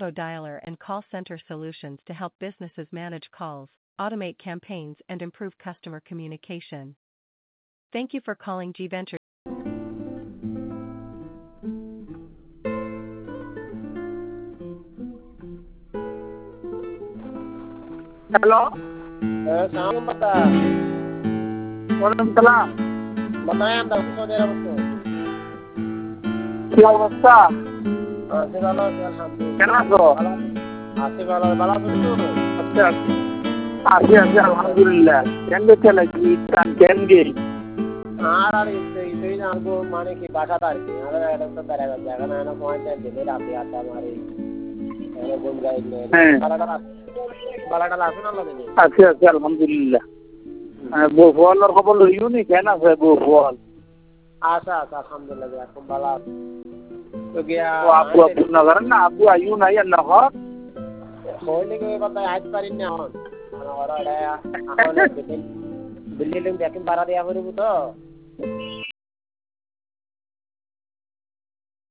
dialer and call center solutions to help businesses manage calls, automate campaigns, and improve customer communication. Thank you for calling G Ventures. Hello सलाम बता वालेकुम सलाम बताएं हम दस सौ दे रहे हैं क्या अवस्था आसिफ वाला अल्हम्दुलिल्लाह কেন আছো आसिफ वाला बाला सुन तो আচ্ছা আছি আছি আলহামদুলিল্লাহ কেন চলে কি কেন গে আর ইসে না को माने की बाटा तार के আর এটা তো তারা জায়গা না না পয়েন্ট দিলে রাতে আটা মারে এর গুম গাইলে বালাটা লাসুন আল্লাহ দিলে আছি আছি আলহামদুলিল্লাহ বউফলের খবর লইও নি কেন আছে বউফল আচ্ছা আচ্ছা আলহামদুলিল্লাহ এখন বালা তো গিয়া আবু আবু নগর না আবু আইউ নাই না ঘর হইলে কি কথা আজ পারিন না এখন ওরা এখন দিল্লি দিল্লি দেখেন বাড়া দেয়া করব তো